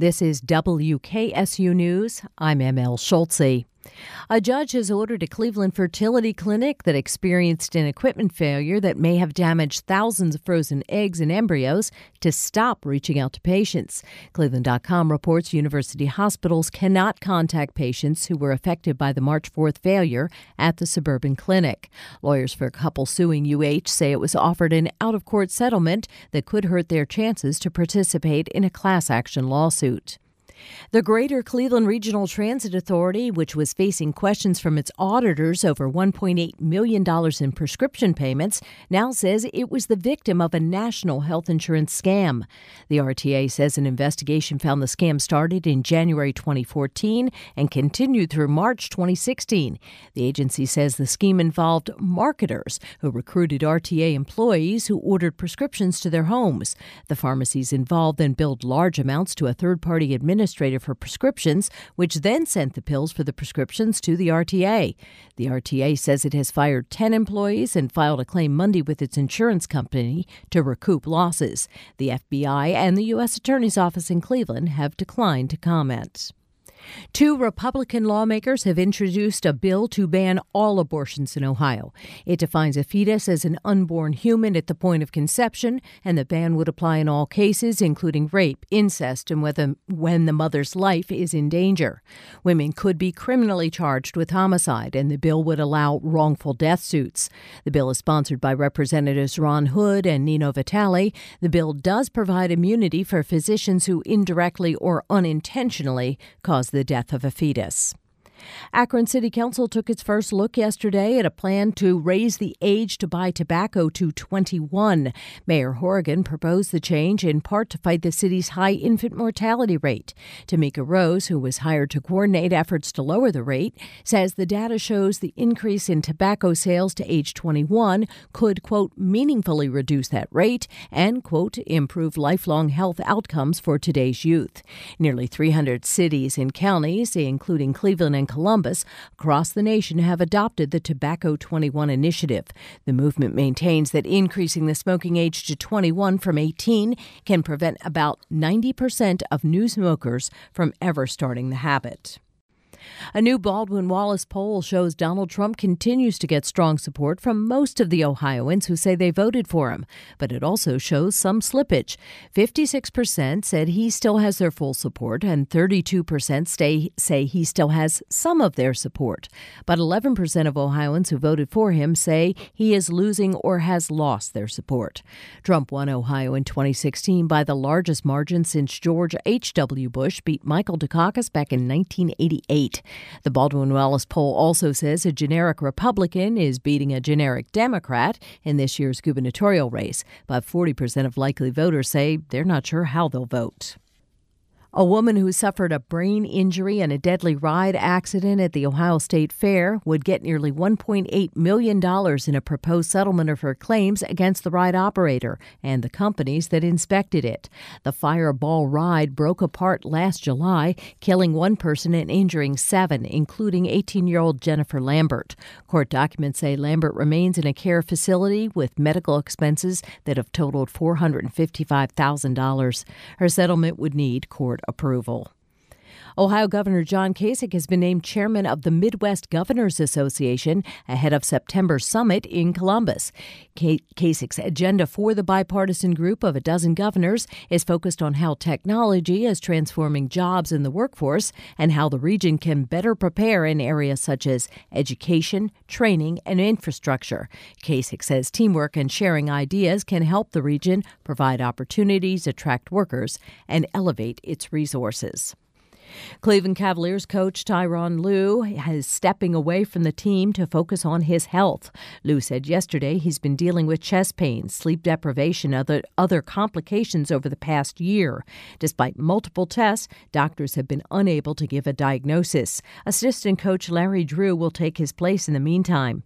This is WKSU News. I'm ML Schultze. A judge has ordered a Cleveland fertility clinic that experienced an equipment failure that may have damaged thousands of frozen eggs and embryos to stop reaching out to patients. Cleveland.com reports university hospitals cannot contact patients who were affected by the March 4th failure at the suburban clinic. Lawyers for a couple suing UH say it was offered an out-of-court settlement that could hurt their chances to participate in a class action lawsuit. The Greater Cleveland Regional Transit Authority, which was facing questions from its auditors over $1.8 million in prescription payments, now says it was the victim of a national health insurance scam. The RTA says an investigation found the scam started in January 2014 and continued through March 2016. The agency says the scheme involved marketers who recruited RTA employees who ordered prescriptions to their homes. The pharmacies involved then billed large amounts to a third-party administrator for prescriptions, which then sent the pills for the prescriptions to the RTA. The RTA says it has fired 10 employees and filed a claim Monday with its insurance company to recoup losses. The FBI and the U.S. Attorney's Office in Cleveland have declined to comment. Two Republican lawmakers have introduced a bill to ban all abortions in Ohio. It defines a fetus as an unborn human at the point of conception, and the ban would apply in all cases, including rape, incest, and when the mother's life is in danger. Women could be criminally charged with homicide, and the bill would allow wrongful death suits. The bill is sponsored by Representatives Ron Hood and Nino Vitale. The bill does provide immunity for physicians who indirectly or unintentionally cause the death of a fetus. Akron City Council took its first look yesterday at a plan to raise the age to buy tobacco to 21. Mayor Horrigan proposed the change in part to fight the city's high infant mortality rate. Tamika Rose, who was hired to coordinate efforts to lower the rate, says the data shows the increase in tobacco sales to age 21 could, quote, meaningfully reduce that rate and, quote, improve lifelong health outcomes for today's youth. Nearly 300 cities and counties, including Cleveland and Columbus, across the nation have adopted the Tobacco 21 initiative. The movement maintains that increasing the smoking age to 21 from 18 can prevent about 90% of new smokers from ever starting the habit. A new Baldwin Wallace poll shows Donald Trump continues to get strong support from most of the Ohioans who say they voted for him. But it also shows some slippage. 56% said he still has their full support, and 32% say he still has some of their support. But 11% of Ohioans who voted for him say he is losing or has lost their support. Trump won Ohio in 2016 by the largest margin since George H.W. Bush beat Michael Dukakis back in 1988. The Baldwin Wallace poll also says a generic Republican is beating a generic Democrat in this year's gubernatorial race, but 40% of likely voters say they're not sure how they'll vote. A woman who suffered a brain injury in a deadly ride accident at the Ohio State Fair would get nearly $1.8 million in a proposed settlement of her claims against the ride operator and the companies that inspected it. The Fireball ride broke apart last July, killing one person and injuring 7, including 18-year-old Jennifer Lambert. Court documents say Lambert remains in a care facility with medical expenses that have totaled $455,000. Her settlement would need court approval. Ohio Governor John Kasich has been named chairman of the Midwest Governors Association ahead of September's summit in Columbus. Kasich's agenda for the bipartisan group of a dozen governors is focused on how technology is transforming jobs in the workforce and how the region can better prepare in areas such as education, training, and infrastructure. Kasich says teamwork and sharing ideas can help the region provide opportunities, attract workers, and elevate its resources. Cleveland Cavaliers coach Tyronn Lue is stepping away from the team to focus on his health. Lue said yesterday he's been dealing with chest pain, sleep deprivation, and other complications over the past year. Despite multiple tests, doctors have been unable to give a diagnosis. Assistant coach Larry Drew will take his place in the meantime.